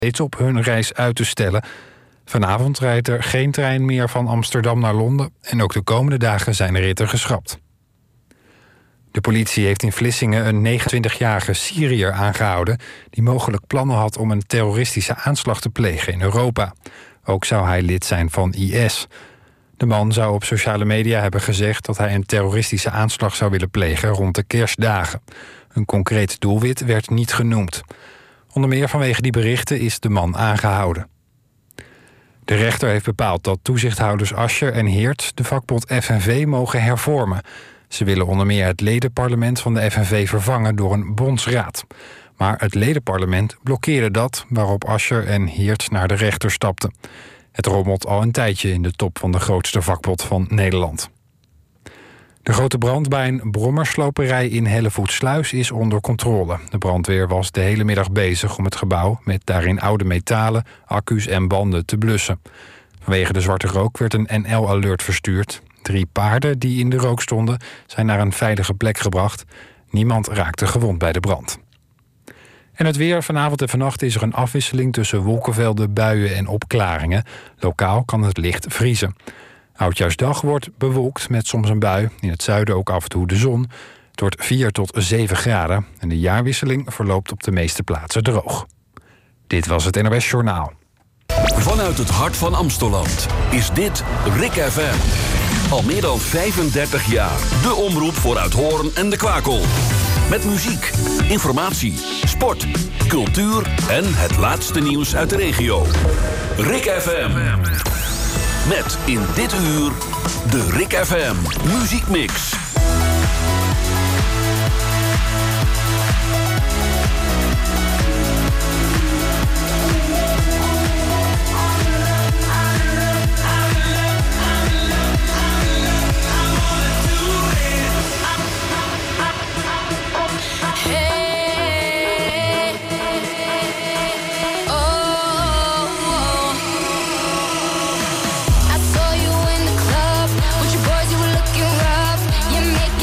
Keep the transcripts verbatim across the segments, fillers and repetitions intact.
steeds op hun reis uit te stellen. Vanavond rijdt er geen trein meer van Amsterdam naar Londen en ook de komende dagen zijn er ritten geschrapt. De politie heeft in Vlissingen een negenentwintigjarige Syriër aangehouden die mogelijk plannen had om een terroristische aanslag te plegen in Europa. Ook zou hij lid zijn van I S. De man zou op sociale media hebben gezegd dat hij een terroristische aanslag zou willen plegen rond de kerstdagen. Een concreet doelwit werd niet genoemd. Onder meer vanwege die berichten is de man aangehouden. De rechter heeft bepaald dat toezichthouders Asscher en Heert de vakbond F N V mogen hervormen. Ze willen onder meer het ledenparlement van de F N V vervangen door een bondsraad. Maar het ledenparlement blokkeerde dat, waarop Asscher en Heert naar de rechter stapten. Het rommelt al een tijdje in de top van de grootste vakbond van Nederland. De grote brand bij een brommersloperij in Hellevoetsluis is onder controle. De brandweer was de hele middag bezig om het gebouw met daarin oude metalen, accu's en banden te blussen. Vanwege de zwarte rook werd een N L-alert verstuurd. Drie paarden die in de rook stonden zijn naar een veilige plek gebracht. Niemand raakte gewond bij de brand. En het weer. Vanavond en vannacht is er een afwisseling tussen wolkenvelden, buien en opklaringen. Lokaal kan het licht vriezen. Oudjaarsdag wordt bewolkt met soms een bui. In het zuiden ook af en toe de zon. Het wordt vier tot zeven graden. En de jaarwisseling verloopt op de meeste plaatsen droog. Dit was het N O S Journaal. Vanuit het hart van Amsteland is dit Rik F M. Al meer dan vijfendertig jaar. De omroep voor Uithoorn en de Kwakel. Met muziek, informatie, sport, cultuur en het laatste nieuws uit de regio. Rik F M. Met in dit uur de Rik F M Muziekmix. Make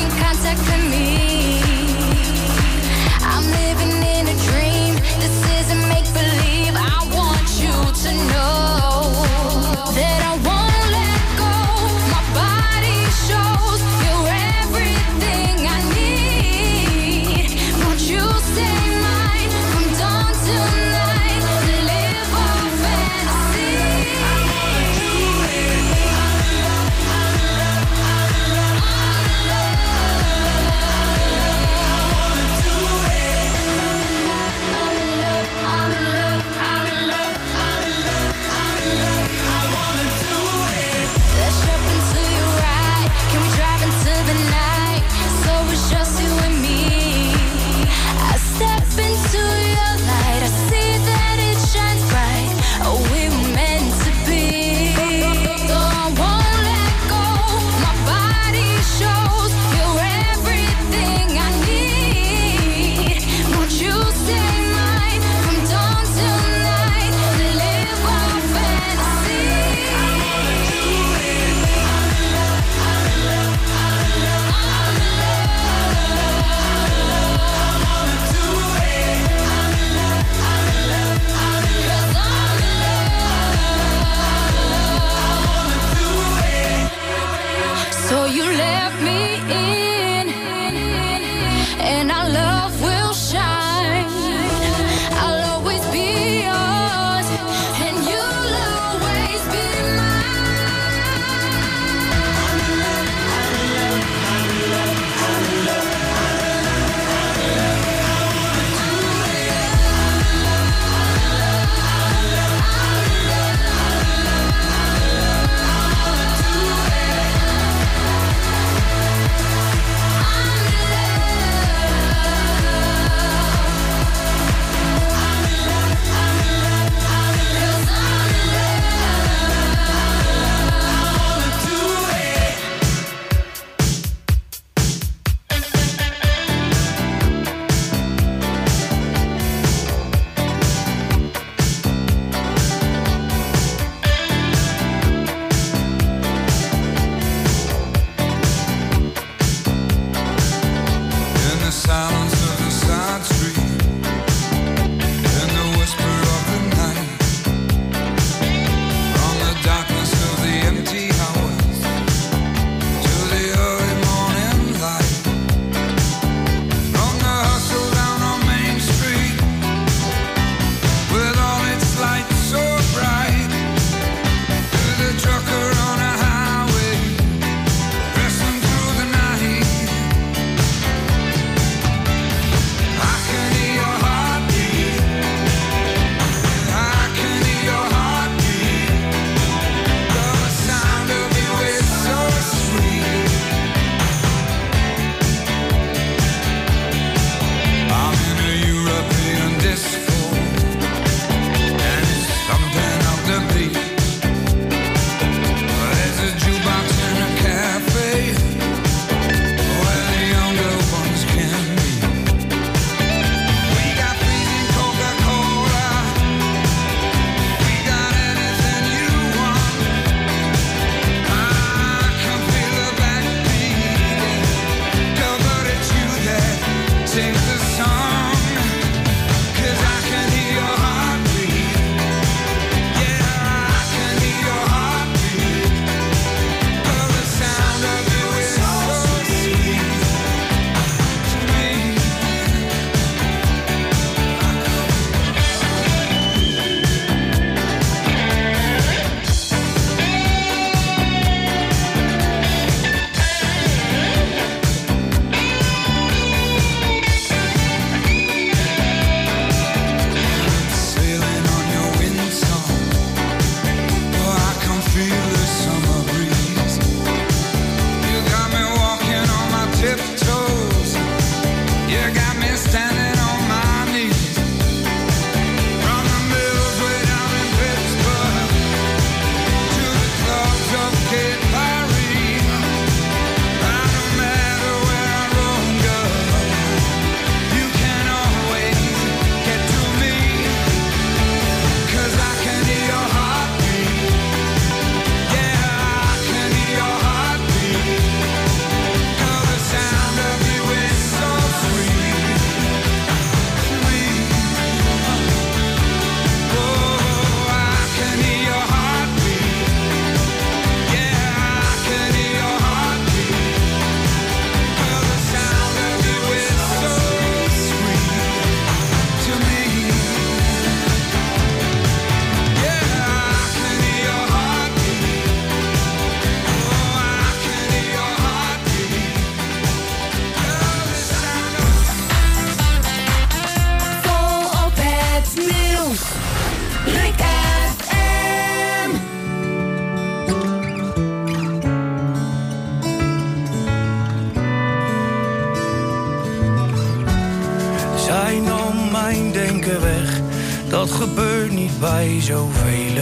gebeurt niet bij zoveel.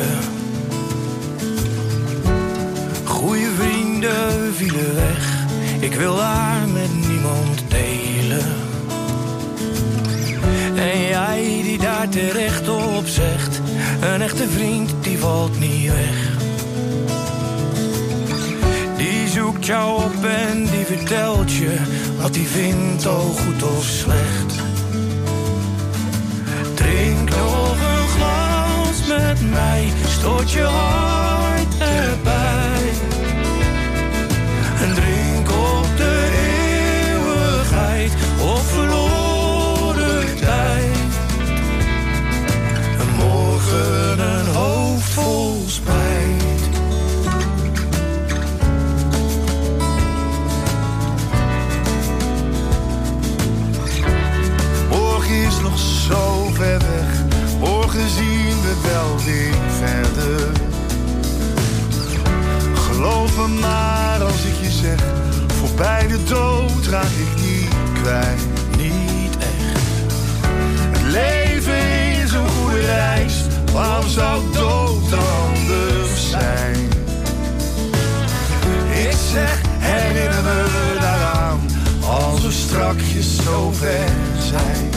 Goeie vrienden vielen weg, ik wil haar met niemand delen. En jij die daar terecht op zegt, een echte vriend die valt niet weg. Die zoekt jou op en die vertelt je wat hij vindt, al goed of slecht. Drink nog een glas met mij, stoot je hart erbij. En drink op de eeuwigheid of verloren tijd. En morgen een hoofd vol spijt. Is nog zo ver weg, morgen zien we wel weer verder. Geloof me maar als ik je zeg, voorbij de dood raak ik niet kwijt. Niet echt. Het leven is een goede reis, waarom zou dood anders zijn? Ik zeg, herinner me daaraan, als we strakjes zo ver zijn.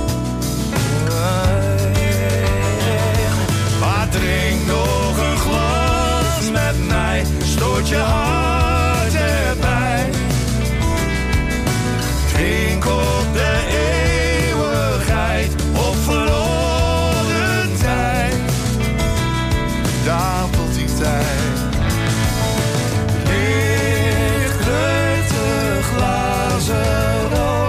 Maar drink nog een glas met mij, stoot je hart erbij. Drink op de eeuwigheid of verloren tijd. Daar tot die tijd ligt uit de glazen rood.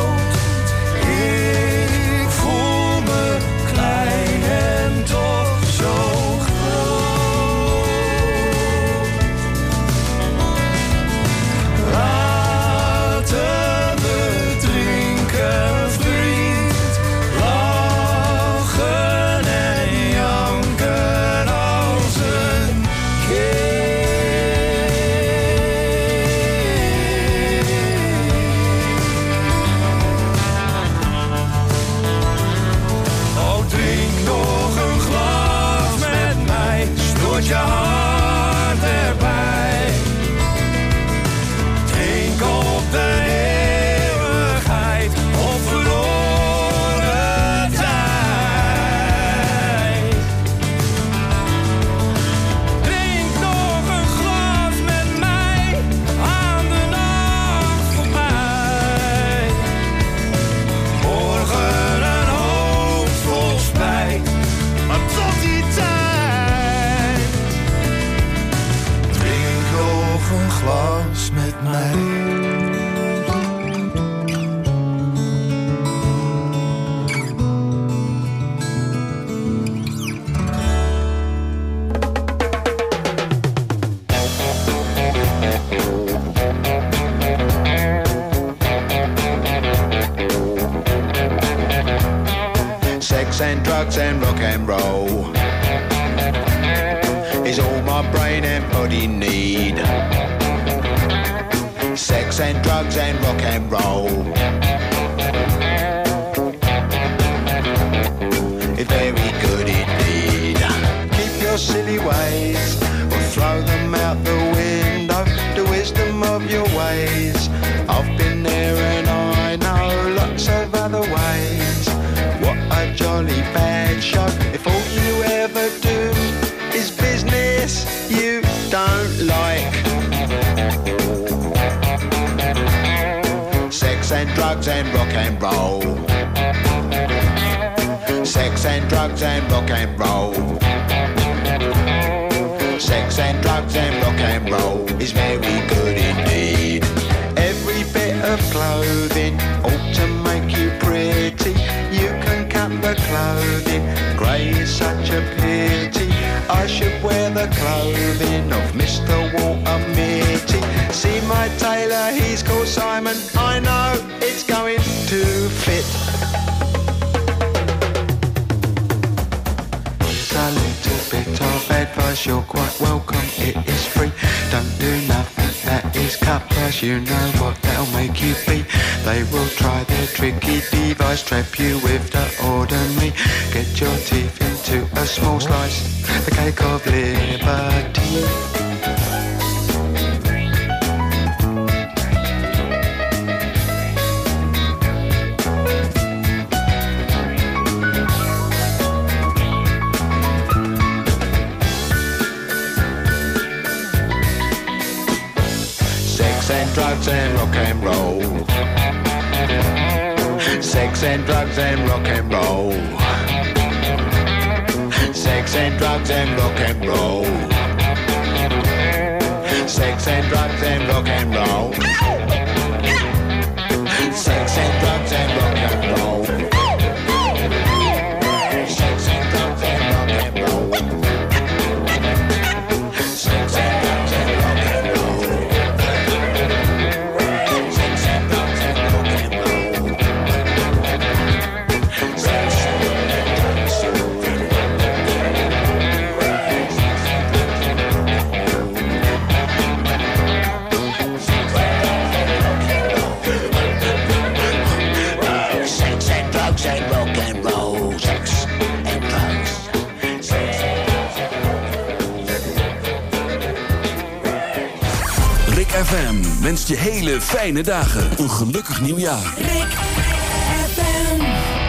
Je hart erbij. Drink op de eeuwigheid of verloren tijd. Drink nog een glas met mij aan de nacht voorbij. Morgen een hoofd vol spijt, maar tot die tijd een glas met mij. Sex and drugs and rock and roll is all my brain and body need. Sex and drugs and rock and roll, it's very good indeed. Keep your silly ways or throw them out the window. The wisdom of your ways, I've been there and I know lots of other ways. What a jolly bad show if all you ever do is business you don't like. Sex and drugs and rock and roll. Sex and drugs and rock and roll. Sex and drugs and rock and roll is very good indeed. Every bit of clothing ought to make you pretty. You can cut the clothing, grey is such a pity. I should wear the clothing of Mister Walter Mitty. See my tailor, he's called Simon. I know it's going to fit. Here's a little bit of advice, you're quite welcome, it is free. don't do nothing that is cutlass. You know what they'll make you be. They will try their tricky device, trap you with the ordinary. Get your teeth into a small slice, the cake of liberty. And drugs and rock and roll. Sex and drugs and rock and roll. Sex and drugs and rock and roll. Sex and drugs and rock and roll. Sex and drugs and rock and roll. Sex and drugs and rock and roll. Sex and drugs and rock and roll. F M wenst je hele fijne dagen een gelukkig nieuwjaar. Rick F M.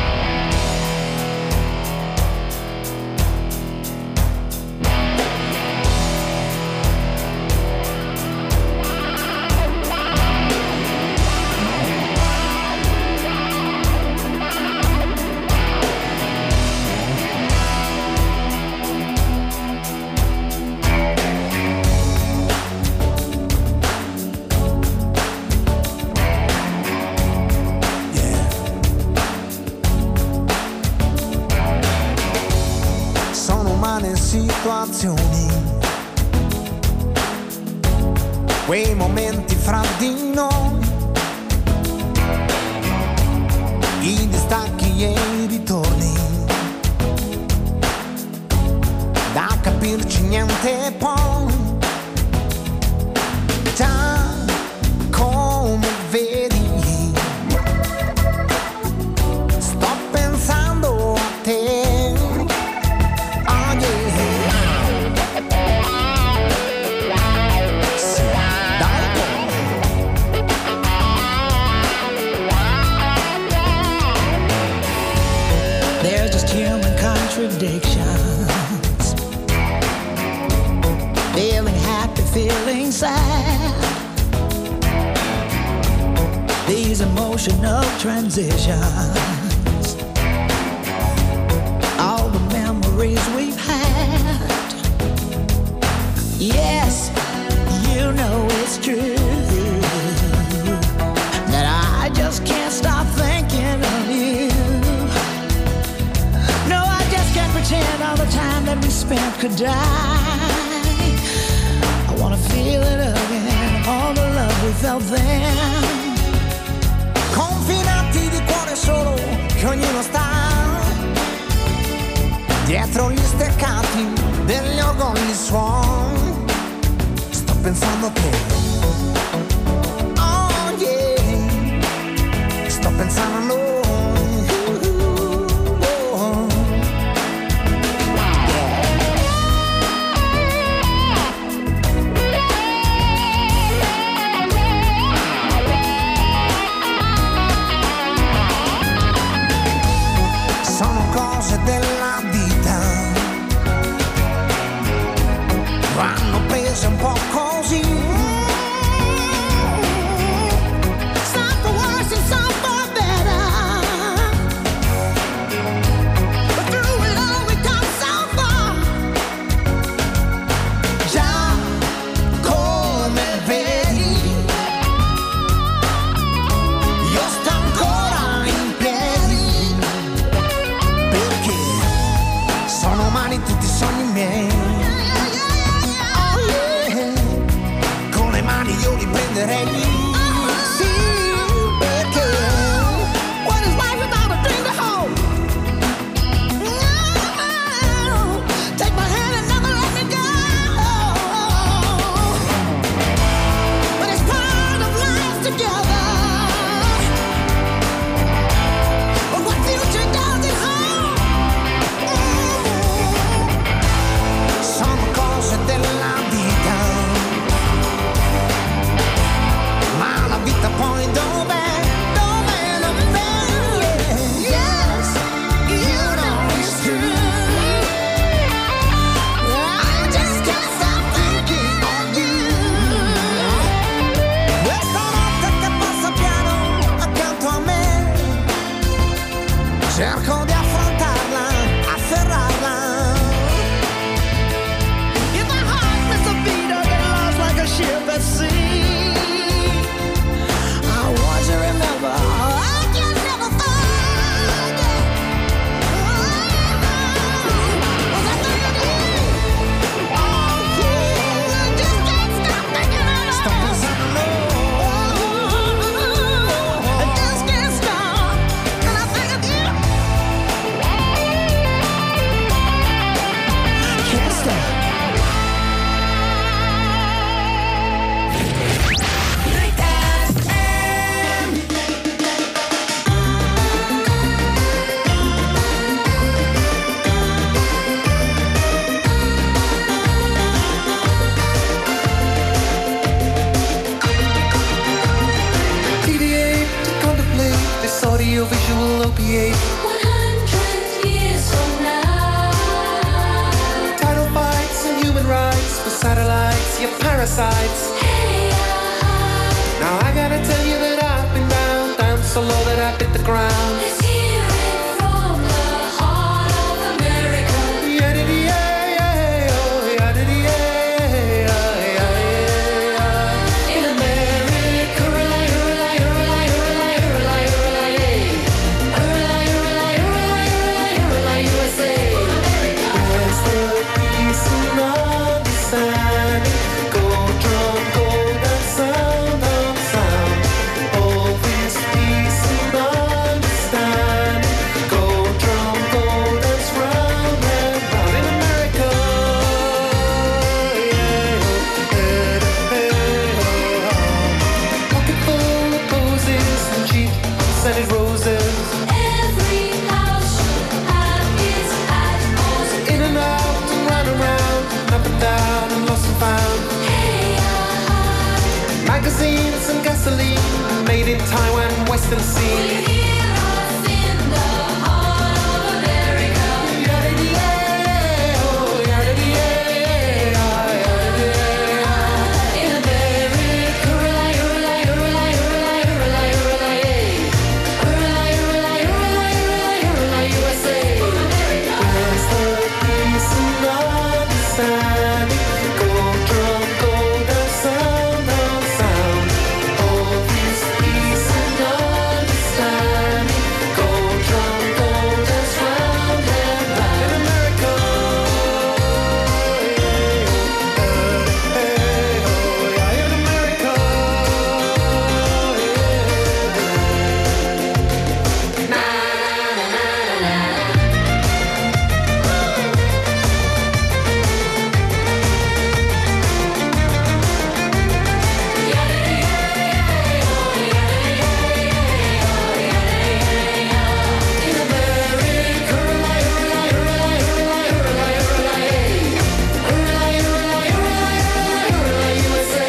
Quei momenti fra di noi, i distacchi e i ritorni, da capirci niente poi, già come vedi, sto pensando a te. Contradictions, feeling happy, feeling sad, these emotional transitions, all the memories we've had. Yes, you know it's true that I just can't stop thinking of you. Pretend all the time that we spent could die. I wanna feel it again, all the love we felt then. Confinati di cuore solo, che ognuno sta dietro gli steccati degli orgogli suon. Sto pensando a te. Oh yeah, sto pensando a noi. Della vita vanno prese un po' così. Some for worse and some for better, but through it all we come so far. Già come vedi, io sto ancora in piedi, perché sono umani tutti i sogni miei. Oh yeah. satellites, your parasites. Hey, uh, now I gotta tell you that I've been down, down so low that I hit the ground. Let's hear it from the heart of America. Yeah, did yeah, yeah, oh, yeah, did yeah, yeah, yeah, yeah. In America, hurrah, hurrah, hurrah, hurrah, hurrah, hurrah, yeah. Hurrah, hurrah, hurrah, hurrah, U S A. Where's the peace and understanding? Go drum, go that sound of sound. All this peace and understanding. Go drum, go dance round and round in America. Yeah, yeah, yeah. Pocket full of posies and cheap scented roses. Every house should have its atmosphere. In and out and round and round, up and down and lost and found. Hey, uh, magazines and gasoline, made in Taiwan, Western Sea. We hear us in the heart of America. Yeah, oh, yeah, yeah, yeah. In America, hurrah, hurrah, hurrah, hurrah, hurrah, hurrah, yeah. Hurrah, hurrah, hurrah, hurrah, U S A. Where's the peace and understanding? Go drum, go that sound of sound. All this peace and understanding. Go drum, go dance round and round in America. Yeah, hey, oh, yeah, in America. Yeah. Na, na, na, na, na. In America, hurrah, hurrah, hurrah, hurrah, hurrah, yeah. Hurrah, hurrah, hurrah, hurrah, U S A.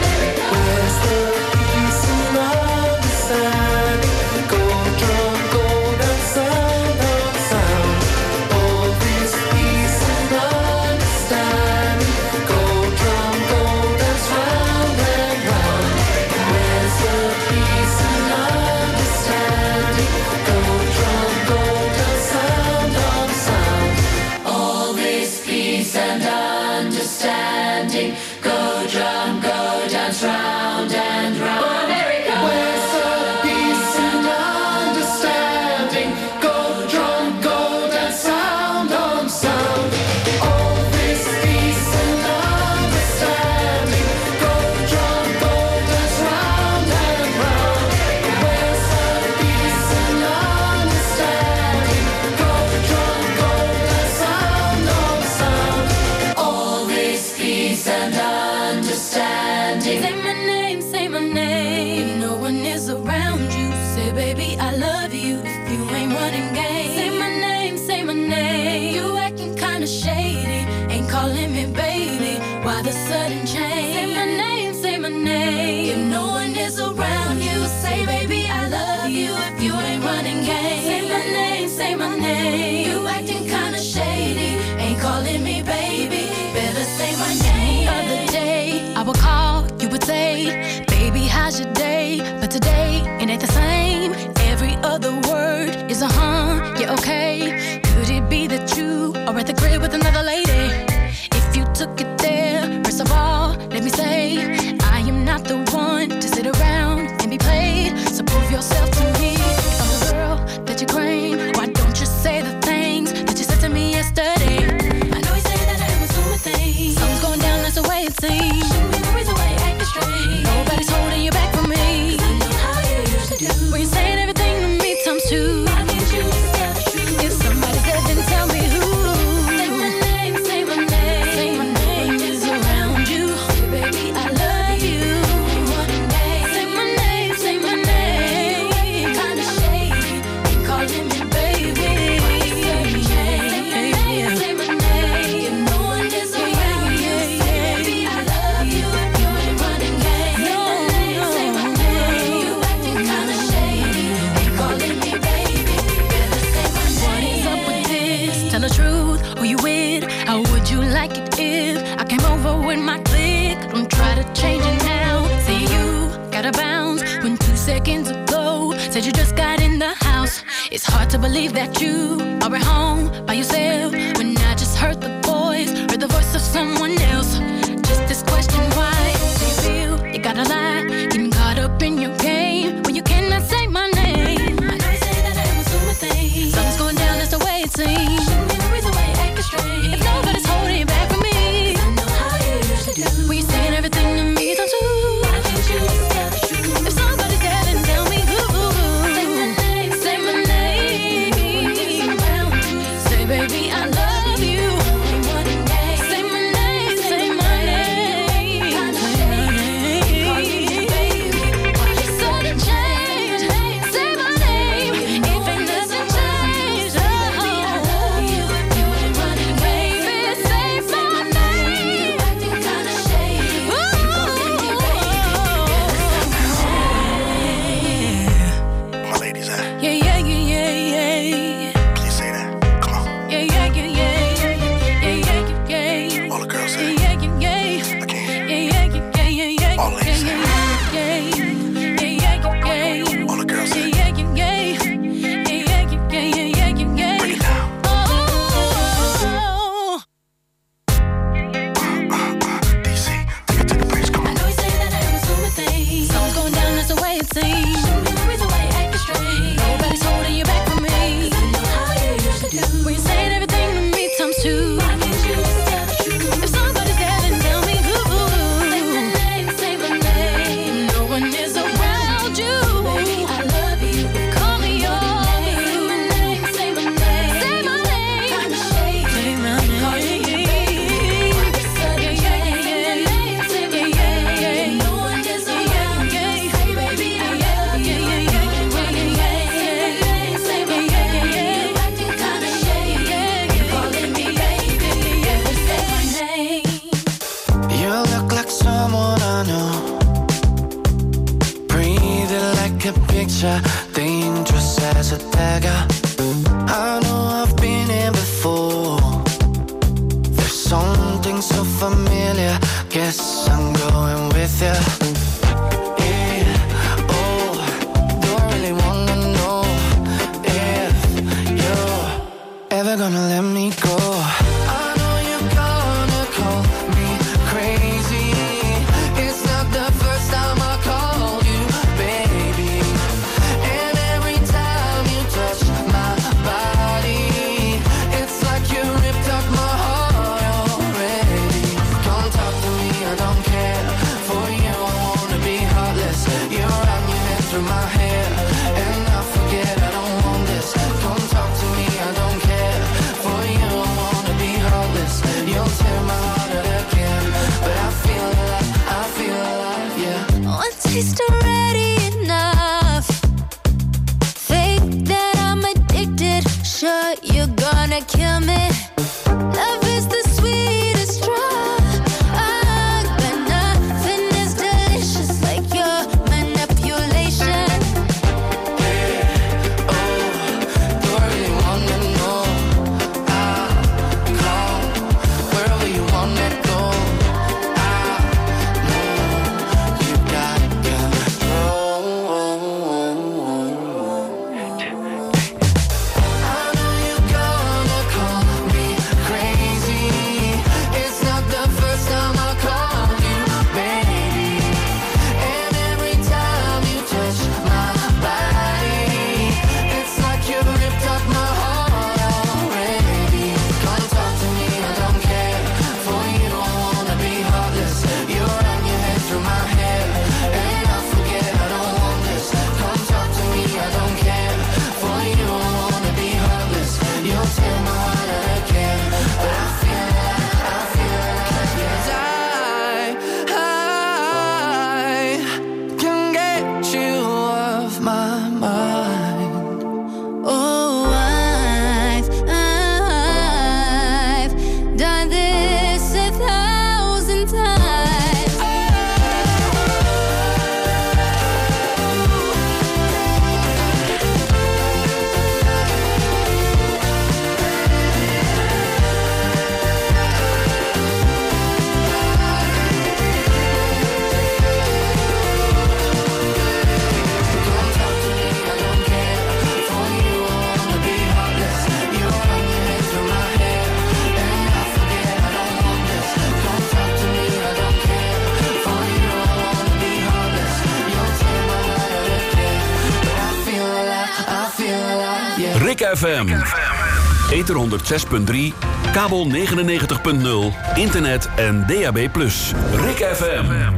Where's the peace and understanding? Go drum, go that sound of sound. All this peace and understanding. Go drum, go dance round and round. Where's the peace and understanding? Go drum, go dance sound of sound. All this peace and understanding. Go drum, go dance round and round. America. Where's the peace and understanding? Go drum, go dance sound on sound. All this peace and understanding. Go drum, go dance round and round. Where's the peace and understanding? Go drum, go dance sound on sound. All this peace and understanding. Say my name, say my name. If no one is around you, say baby I love you. If you ain't running game, say my name, say my name. You acting kinda shady, ain't calling me baby. Why the sudden change? Say my name, say my name. If no one is around you, say baby I love you. If you ain't running game, say my name, say my name. You acting kinda shady, ain't calling me baby. Better say my name. The other day I would call, you would say, baby how's your day? But today it ain't the same. Every other word is a huh, yeah okay. Could it be that you are at the crib with another lady? If you took it there, first of all, let me say, I am not the one to sit around and be played. So prove yourself to me. If I'm the girl that you claim, why don't you say the things that you said to me yesterday? I know you say that I am assuming things. Something's going down, that's the way it seems. Shouldn't be no reason why you acting strange. Nobody's holding you back from me. 'Cause I know how you used to do. When you're saying everything to me times two. I need you to tell the truth. If somebody said, then tell me who. Say my name, say my name. Say my name is around you. Say baby I love you. One day. Say my name, say my name. You acting kinda shady, ain't calling me baby. Say my name, say my name. If no one is around you, say baby I love you. If you ain't running game, say my name, say my name. You acting kinda shady, ain't calling me baby. Better say my name. What is up with this? Tell the truth, who you with? How would you like it if I came over? over with my clique. Don't try to change it now. See you gotta bounce when two seconds ago said you just got in the house. It's hard to believe that you are at home by yourself when I just heard the voice, heard the voice of someone else. Just this question, why do you feel you gotta lie? Getting caught up in your game when you cannot say my name. I know you say that I was doing things. Something's going down, that's the way it seems. Shouldn't be the reason why you're acting strange. If nobody's holding you back from me, I know how you usually do. When you're saying everything to me, don't you? Why can't you just tell the truth? If somebody's there, then tell me who. Say my name, say my name. Say, baby, I love you. Say my name, say my name. Sudden change, say my name. If it doesn't change, oh, baby, say my name. Acting kinda shady. My ladies, eh? Yeah, yeah, yeah, yeah, yeah. Please say that. Come on. Yeah, yeah, yeah, yeah. Yeah, yeah, yeah, yeah. All the girls Yeah, say. yeah, yeah, yeah. I can't hear. Yeah, yeah, yeah, yeah, yeah, yeah. All ladies say. Yeah, yeah, yeah, yeah, yeah. All the girls say. Yeah, yeah, yeah, yeah. Yeah, yeah, yeah, yeah, yeah, yeah. Break it down. Oh, D C, take it to the bridge. Come I on. know you say that I was doing things. Something's going down, that's the way it seems. Shouldn't be the reason why you're acting strange. Nobody's holding you back from me. I know how you usually do. When you're saying everything to me times two. Why can't you just tell the truth? If somebody's there, then tell me who. Say my name, say my name. No one is around you. Baby, I love you. Call me yours. Say my name, say my name. Say my name. Kinda shady. Say my name. Calling me baby. Sudden change. Say my name. No one is around you. Say, baby, I love you. Say my name. Acting kinda shady. Calling me baby. Say my name. You look like someone I know. Breathing like a picture, dangerous as a dagger. I know I've been here before. There's something so familiar. Guess I'm going with you. Yeah, oh, don't really wanna know if you're ever gonna let me go. I know you're gonna call me crazy. It's not the first time I called you, baby. And every time you touch my body, it's like you ripped up my heart already. Come talk to me, I don't care. For you, I wanna be heartless. You run your hand through my hair, and I forget I don't want this. Come talk to me, I don't care. For you, I wanna be heartless. You'll tear my heart out again, but I feel alive, I feel alive, yeah. One taste already enough. Think that I'm addicted. Sure, you're gonna kill me. Love is the sweetest drug, but nothing is delicious like your manipulation. Oh, don't really wanna know. I'll call wherever you wanna go. I know you got control. I know you're gonna call me crazy. It's not the first time I called you, baby. And every time you touch my body, it's like you ripped up my heart already. Come talk to me, I don't care. For you, I wanna be heartless. You run your head through my hair, and I forget I don't want this. Come talk to me, I don't care. For you, I wanna be heartless. You'll tear my heart out again, but I feel like, I feel like, yes, I, I can get you off my mind. Oh, I've, I've done this a thousand times. Rick F M. Ether honderdzes punt drie, kabel negenennegentig punt nul, internet en D A B plus. Rick F M.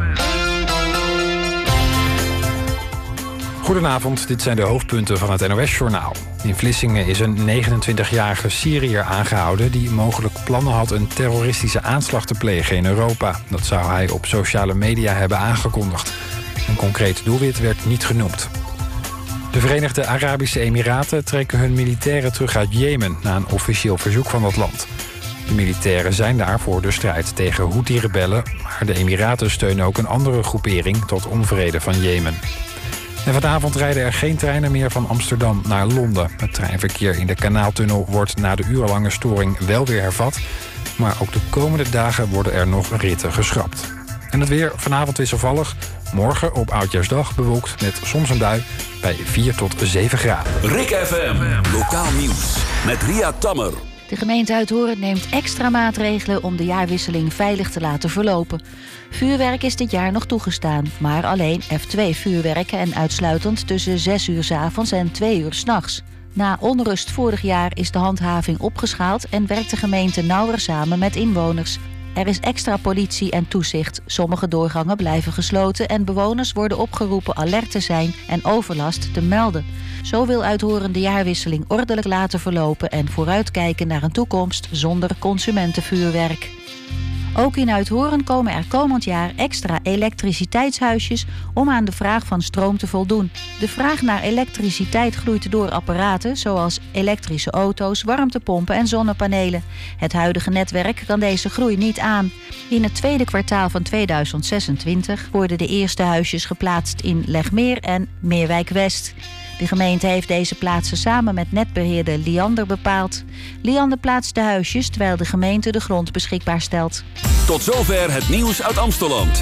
Goedenavond, dit zijn de hoofdpunten van het N O S-journaal. In Vlissingen is een negenentwintigjarige Syriër aangehouden die mogelijk plannen had een terroristische aanslag te plegen in Europa. Dat zou hij op sociale media hebben aangekondigd. Een concreet doelwit werd niet genoemd. De Verenigde Arabische Emiraten trekken hun militairen terug uit Jemen na een officieel verzoek van dat land. De militairen zijn daar voor de strijd tegen Houthi-rebellen, maar de Emiraten steunen ook een andere groepering tot onvrede van Jemen. En vanavond rijden er geen treinen meer van Amsterdam naar Londen. Het treinverkeer in de Kanaaltunnel wordt na de urenlange storing wel weer hervat. Maar ook de komende dagen worden er nog ritten geschrapt. En het weer vanavond wisselvallig. Morgen op Oudjaarsdag bewolkt met soms een bui bij vier tot zeven graden. Rick F M, lokaal nieuws met Ria Tammer. De gemeente Uithoorn neemt extra maatregelen om de jaarwisseling veilig te laten verlopen. Vuurwerk is dit jaar nog toegestaan, maar alleen F twee vuurwerk en uitsluitend tussen zes uur 's avonds en twee uur 's nachts. Na onrust vorig jaar is de handhaving opgeschaald en werkt de gemeente nauwer samen met inwoners. Er is extra politie en toezicht. Sommige doorgangen blijven gesloten en bewoners worden opgeroepen alert te zijn en overlast te melden. Zo wil Uithoorn de jaarwisseling ordelijk laten verlopen en vooruitkijken naar een toekomst zonder consumentenvuurwerk. Ook in Uithoorn komen er komend jaar extra elektriciteitshuisjes om aan de vraag van stroom te voldoen. De vraag naar elektriciteit groeit door apparaten zoals elektrische auto's, warmtepompen en zonnepanelen. Het huidige netwerk kan deze groei niet aan. In het tweede kwartaal van tweeduizend zesentwintig worden de eerste huisjes geplaatst in Legmeer en Meerwijk West. De gemeente heeft deze plaatsen samen met netbeheerder Liander bepaald. Liander plaatst de huisjes terwijl de gemeente de grond beschikbaar stelt. Tot zover het nieuws uit Amsteland.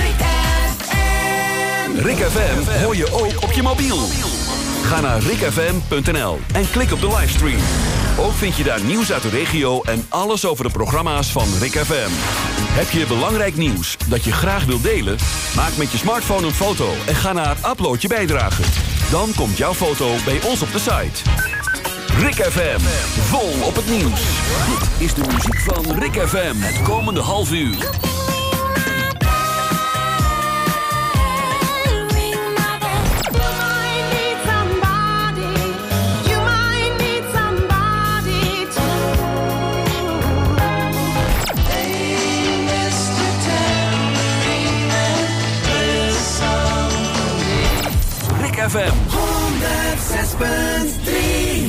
Rick F M hoor je ook op je mobiel. Ga naar rick f m punt n l en klik op de livestream. Ook vind je daar nieuws uit de regio en alles over de programma's van Rick F M. Heb je belangrijk nieuws dat je graag wilt delen? Maak met je smartphone een foto en ga naar Upload je bijdrage. Dan komt jouw foto bij ons op de site. Rick F M, vol op het nieuws. Dit is de muziek van Rick F M het komende half uur. F M honderdzes punt drie.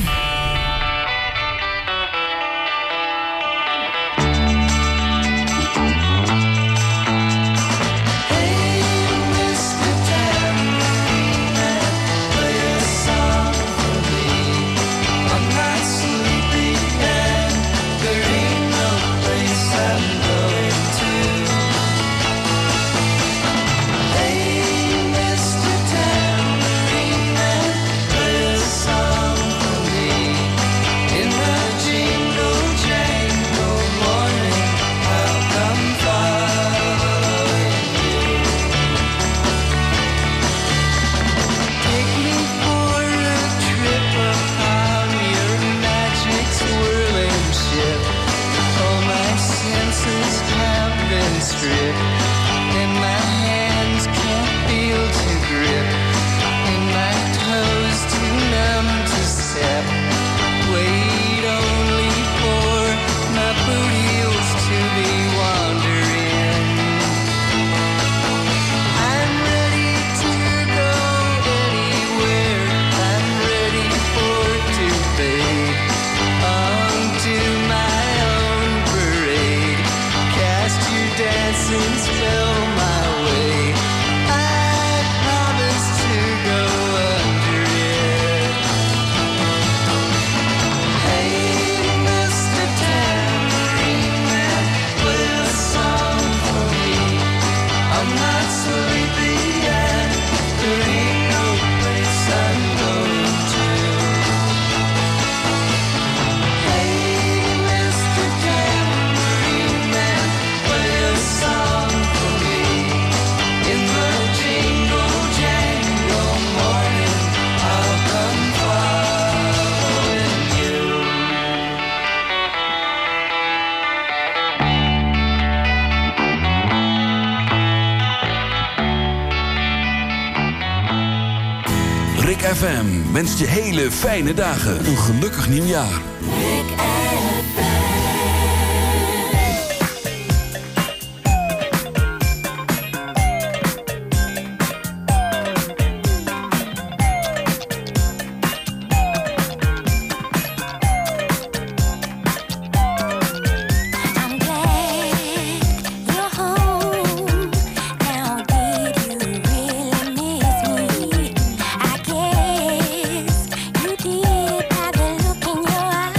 Spell my way. Rick F M wenst je hele fijne dagen. Een gelukkig nieuwjaar. Rick Did by the look in your eyes.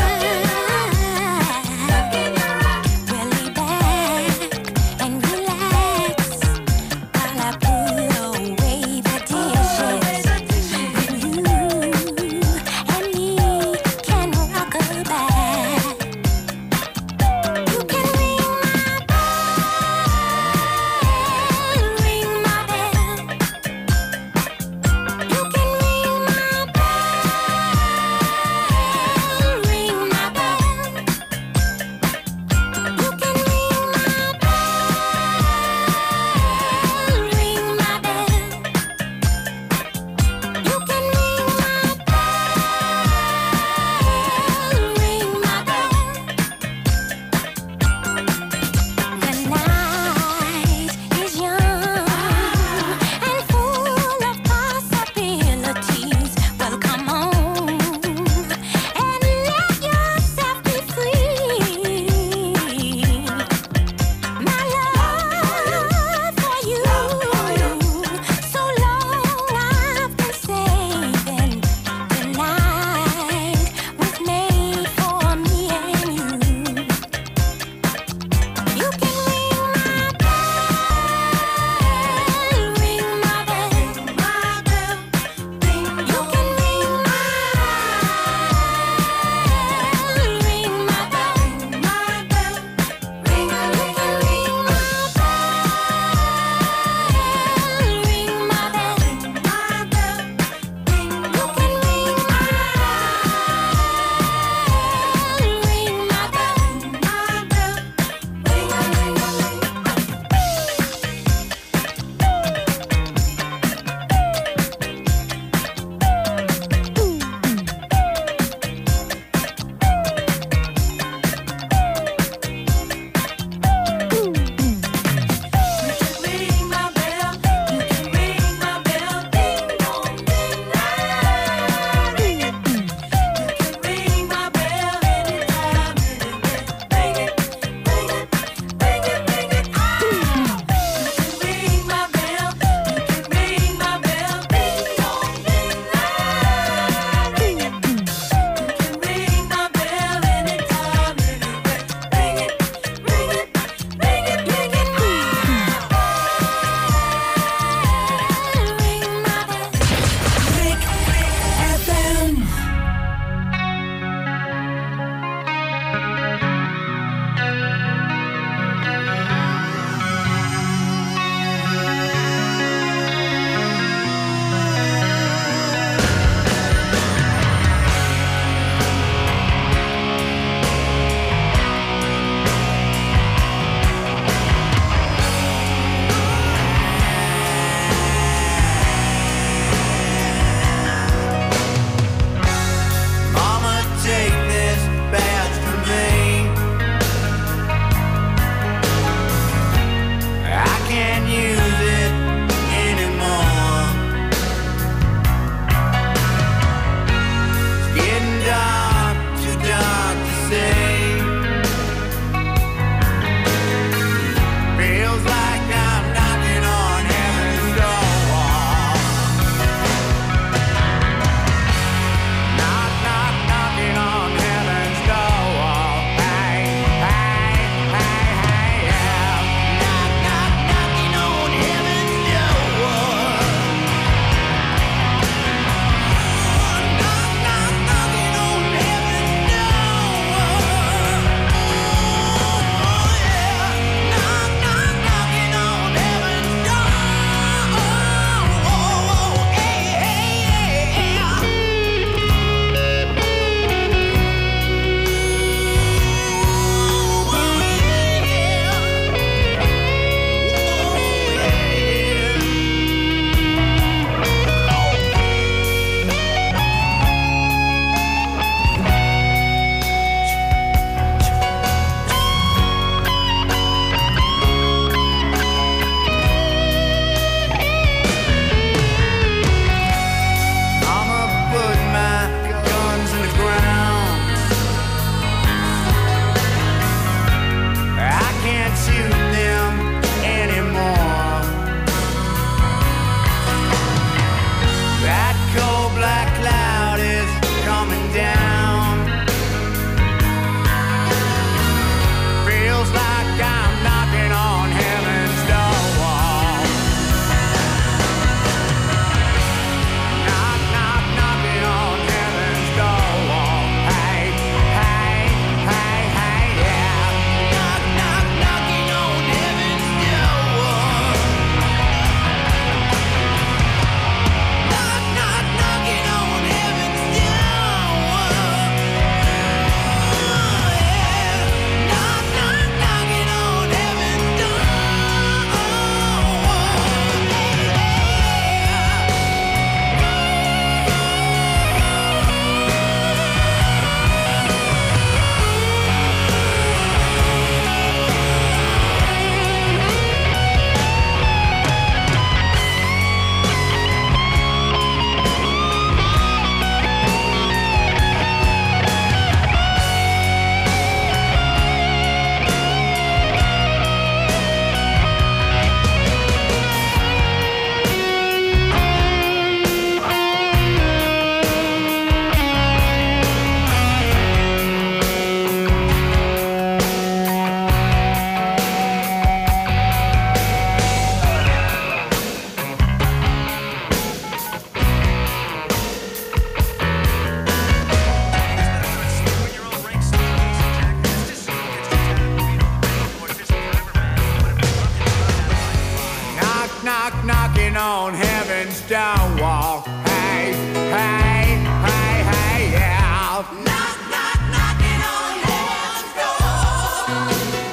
knocking on heaven's door wall. Hey, hey, hey, hey, yeah. Knock, knock, knocking on heaven's door.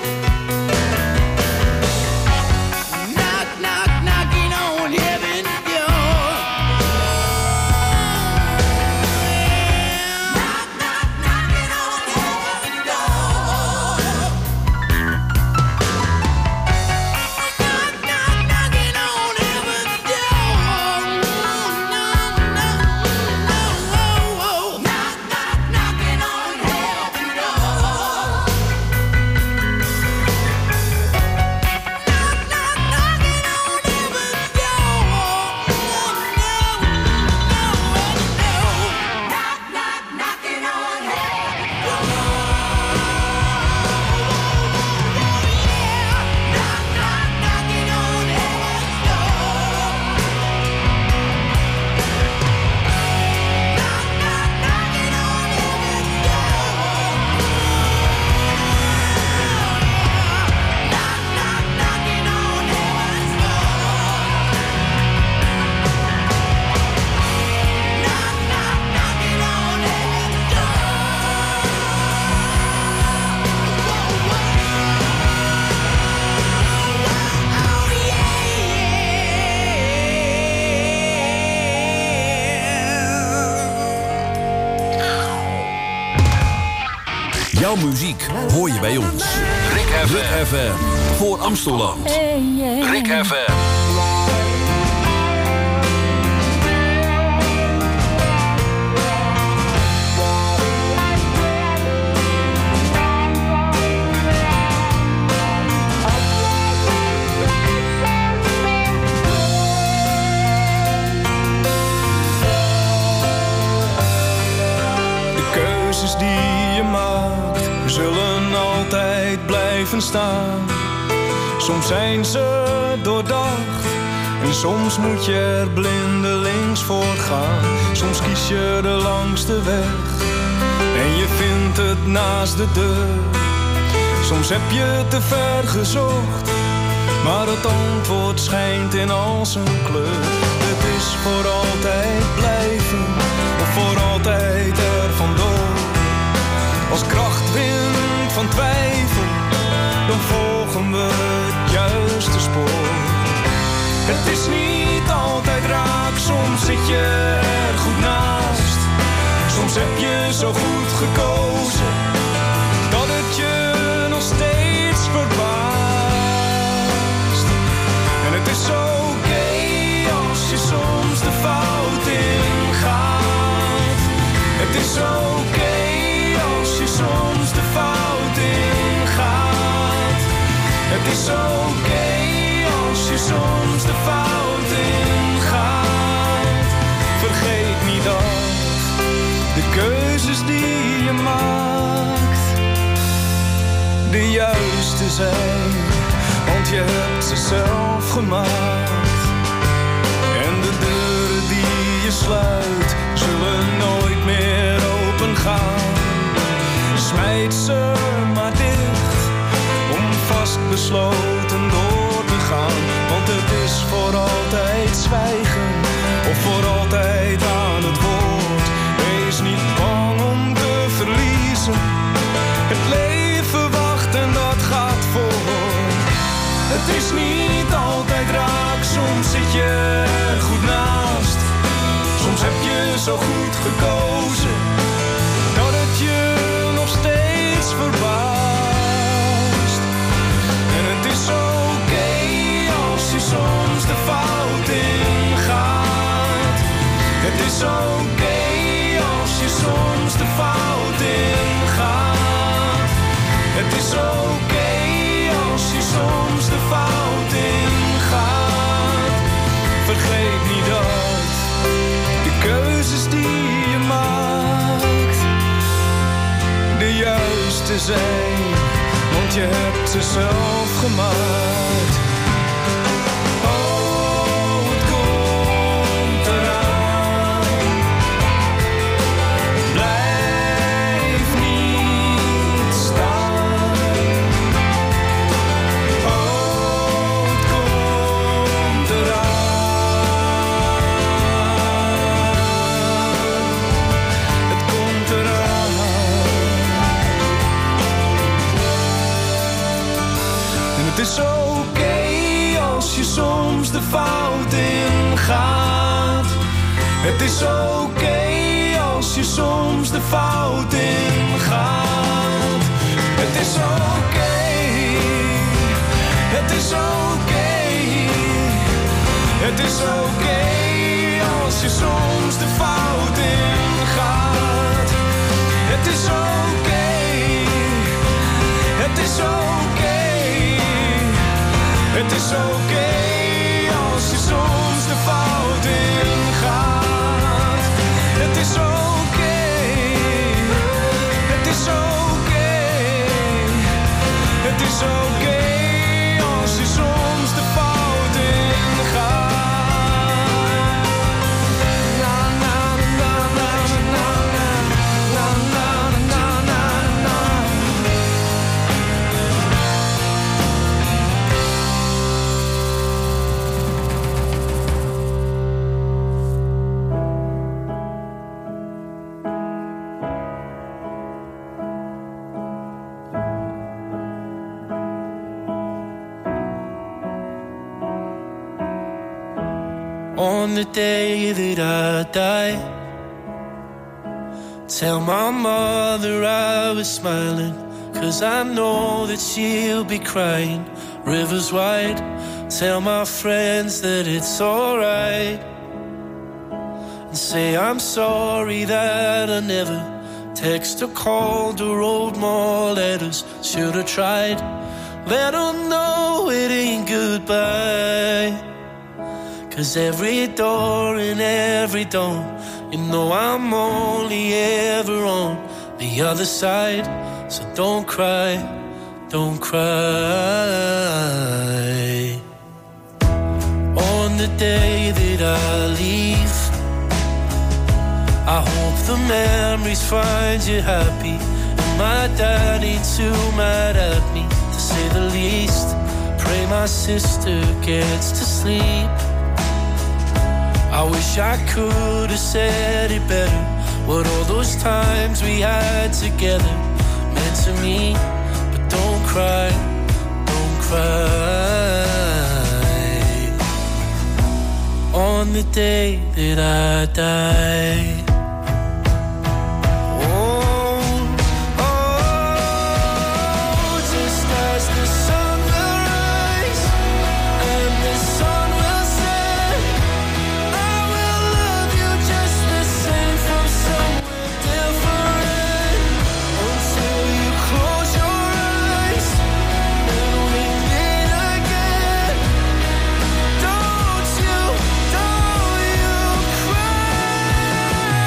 Knock, knock, knocking on heaven's door. Knock, knock, knocking on heaven's door. Knock, knock, knocking on heaven's door. No, no, no, no. Knock, knock, knocking on heaven's door. Knock, knock, knocking on heaven's door. No, no, no. Knock, knock, knocking on heaven's door. Knock, knock, knocking on heaven's door. Knock, knock, knocking on heaven's door. Knock, knock, knocking on heaven's door. Knock, knock, knocking on heaven's Jouw muziek hoor je bij ons. Rick F M voor Amstelland. Rick F M. De keuzes die je maakt zullen altijd blijven staan. Soms zijn ze doordacht en soms moet je er blindelings voor gaan. Soms kies je de langste weg en je vindt het naast de deur. Soms heb je te ver gezocht, maar het antwoord schijnt in al zijn kleur. Het is voor altijd blijven of voor altijd er vandoor. Als kracht wint van twijfel, dan volgen we het juiste spoor. Het is niet altijd raak, soms zit je er goed naast. Soms heb je zo goed gekozen, dat het je nog steeds verbaast. En het is oké als je soms de fout ingaat. Het is oké als je soms de fout ingaat. Het is oké als je soms de fout ingaat. Vergeet niet dat de keuzes die je maakt de juiste zijn, want je hebt ze zelf gemaakt. En de deuren die je sluit zullen nooit meer open gaan. Smijt ze maar dicht om vastbesloten door te gaan. Want het is voor altijd zwijgen of voor altijd aan het woord. Wees niet bang om te verliezen. Het leven wacht en dat gaat voor. Het is niet altijd raak, soms zit je er goed naast. Soms heb je zo goed gekozen, dat het je nog steeds verbaast. En het is oké als je soms de fout ingaat. Het is oké als je soms de fout ingaat. Het is oké als je soms de fout ingaat. Vergeet niet dat de keuzes die je maakt de juiste zijn, want je hebt ze zelf gemaakt. Oh, het komt eraan. Blijf niet staan. Oh, het komt eraan. oké als je soms de fout ingaat. Het is oké als je soms de fout ingaat. Het is oké, het is oké. Het is oké als je soms de fout ingaat. Het is oké, het is oké. Het is oké als je soms de fout ingaat. Het is oké, het is oké. Het is oké als je soms de fout ingaat. On the day that I die, tell my mother I was smiling, 'cause I know that she'll be crying. Rivers wide, tell my friends that it's alright, and say I'm sorry that I never text or called or wrote more letters. Should have tried, let them know it ain't goodbye. 'Cause every door and every dawn, you know I'm only ever on the other side. So don't cry, don't cry. On the day that I leave, I hope the memories find you happy. And my dad ain't too mad at me, to say the least. Pray my sister gets to sleep. I wish I could have said it better, what all those times we had together meant to me. But don't cry, don't cry. On the day that I die. Don't you, don't you cry.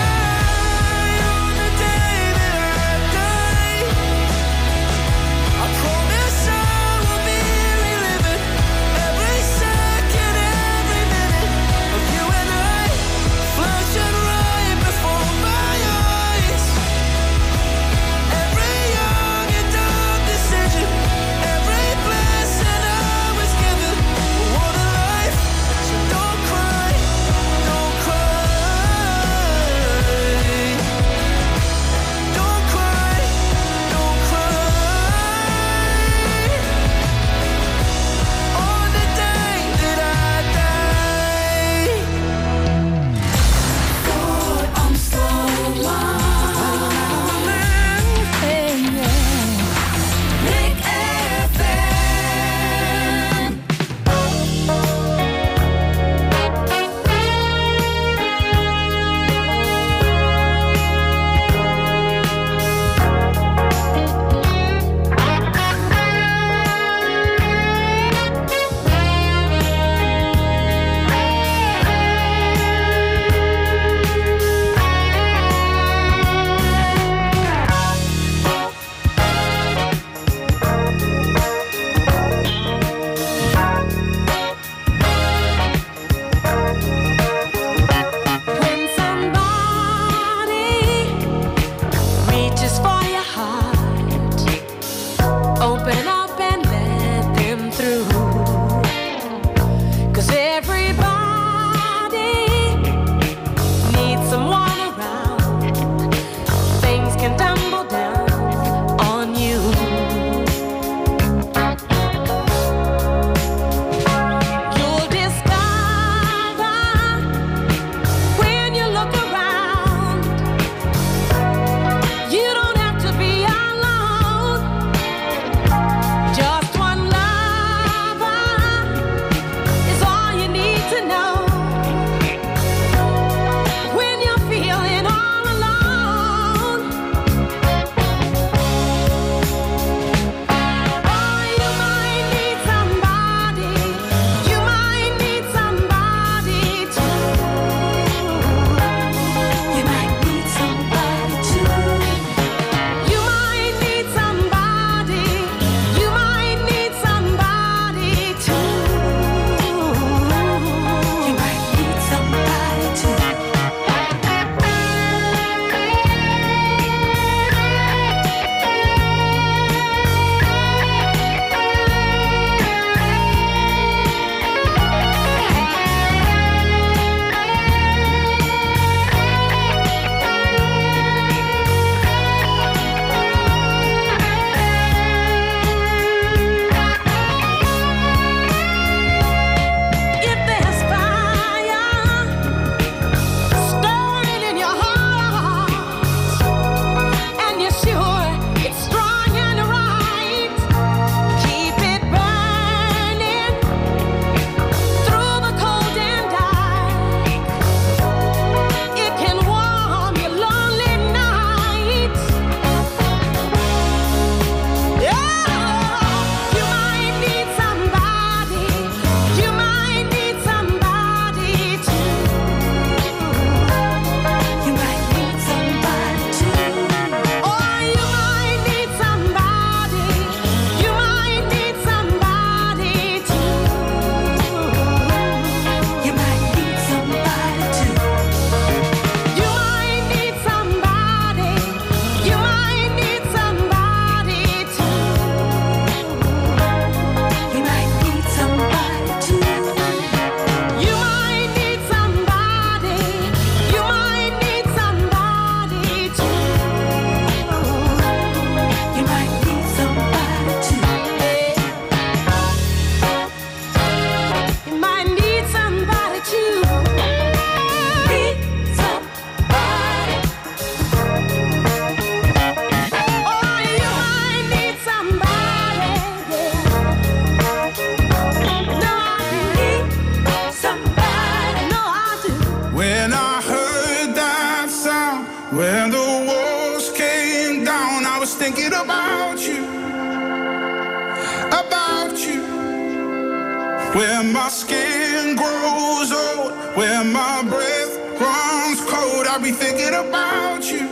where my skin grows old, where my breath runs cold. I'll be thinking about you,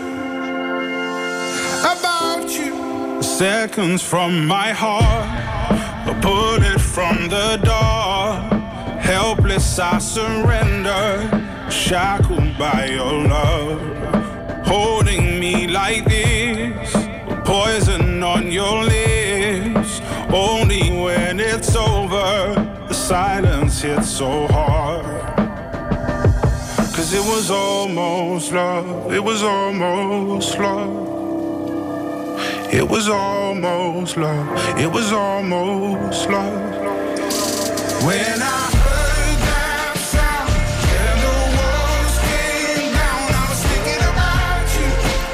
about you. Seconds from my heart, a bullet from the dark. Helpless I surrender, shackled by your love. Holding me like this, poison on your lips. Only when it's over, the silence hits so hard. Cause it was almost love, it was almost love. It was almost love, it was almost love. When I heard that sound and the walls came down, I was thinking about you,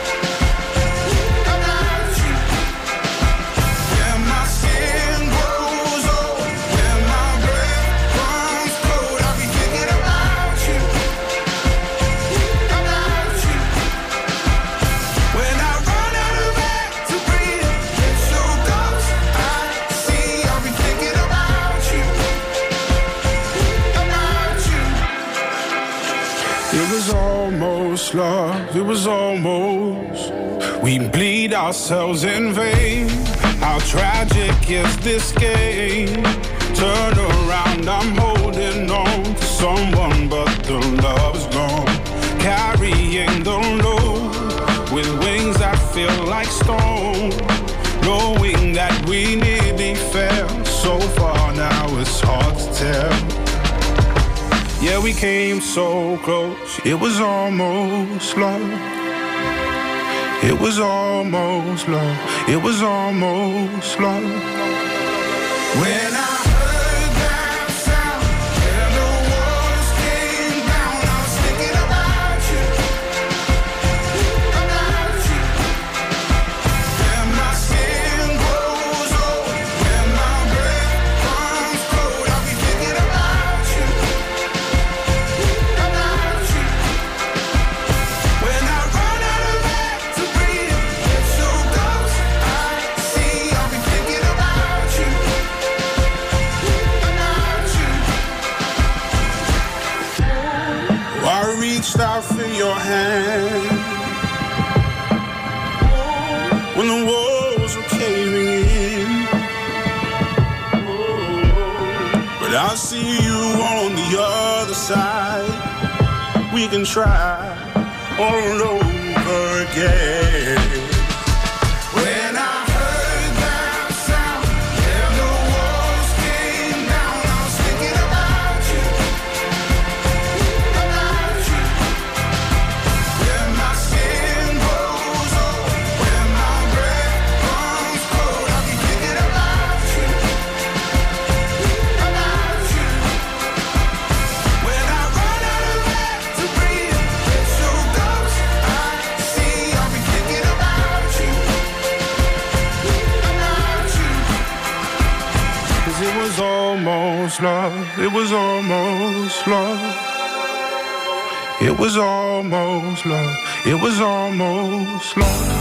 about you. When my skin grows old, when my breath runs cold, I'll be thinking about you, about you. When I run out of air to breathe, it's your ghost I see, I'll be thinking about you, about you. It was almost love, it was almost. We bleed ourselves in vain. How tragic is this game? Turn around, I'm holding on to someone, but the love's gone. Carrying the load with wings that feel like stone. Knowing that we nearly fell so far, now it's hard to tell. Yeah, we came so close, it was almost love. It was almost love, it was almost love. When I heard that sound and the walls came down, I was thinking about you, about you. When my skin grows old, when my breath runs cold, I'll be thinking about you, about you. When I run out of air to breathe, it's your ghost I see, I'll be thinking about you, about you. I reached out for your hand when the walls were caving in, but I see you on the other side. We can try all over again. When I heard that sound and the walls came down, I was thinking about you, about you. When my skin grows old, when my breath runs cold, I'll be thinking about you, about you. When I run out of air to breathe, it's your ghost I see, I'll be thinking about you, about you. Cause it was almost love, it was almost love. It was almost love, it was almost love.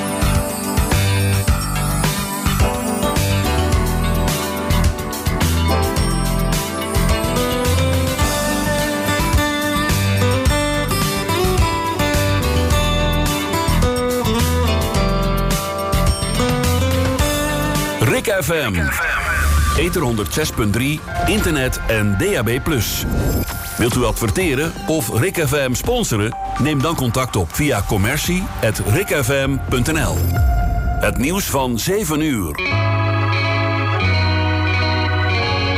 Rick F M. Ether honderd zes punt drie, internet en D A B plus. Wilt u adverteren of Rick F M sponsoren? Neem dan contact op via commercie at rickfm punt n l. Het nieuws van zeven uur.